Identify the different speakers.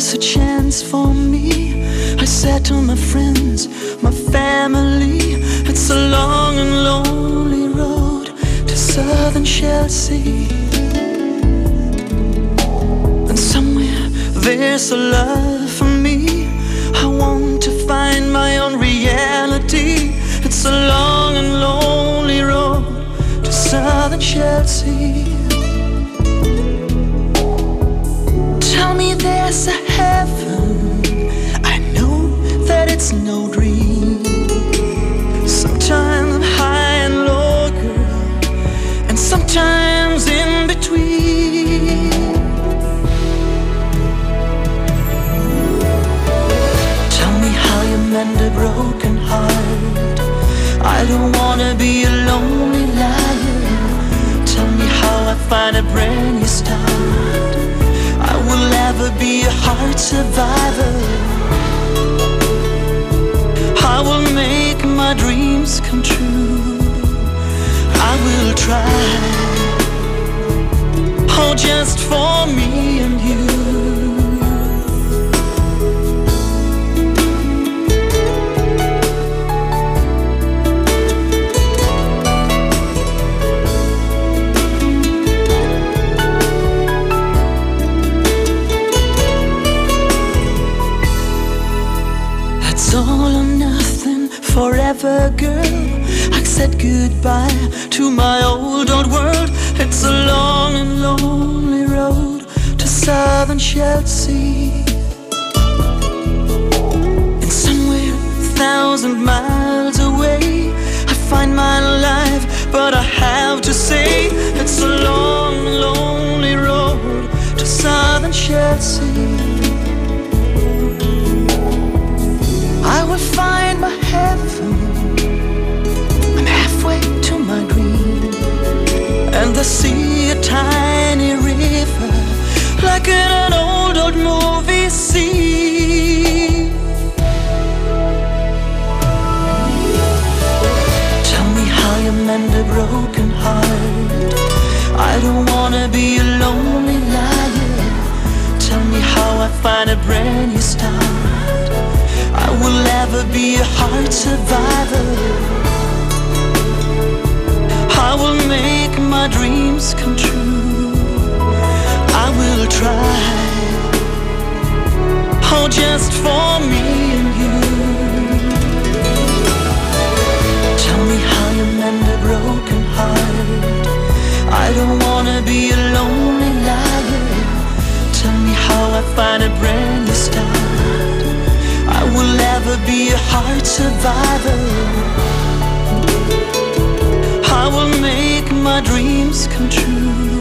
Speaker 1: there's a chance for me. I said to my friends, my family, it's a long and lonely road to southern Chelsea. And somewhere there's a love for me. I want to find my own reality. It's a long and lonely road to southern Chelsea. Tell me there's a heaven. I know that it's no dream. Sometimes I'm high and low, girl, and sometimes in between. Tell me how you mend a broken heart. I don't wanna be a lonely liar. Tell me how I find a brand new start. I will never be a heart survivor. I will make my dreams come true. I will try. Oh, just for me and you. It's all or nothing forever, girl. I said goodbye to my old world. It's a long and lonely road to southern Chelsea. And somewhere 1,000 miles away, I find my life, but I have to say it's a long and lonely road to southern Chelsea. I will find my heaven. I'm halfway to my dream, and I see a tiny river, like in an old movie scene. Tell me how you mend a broken heart. I don't wanna be a lonely liar. Tell me how I find a brand new start. I will never be a heart survivor. I will make my dreams come true. I will try. Oh, just for me and you. Tell me how you mend a broken heart. I don't wanna be a lonely liar. Tell me how I find a brand new start. I will never be a heart survivor. I will make my dreams come true.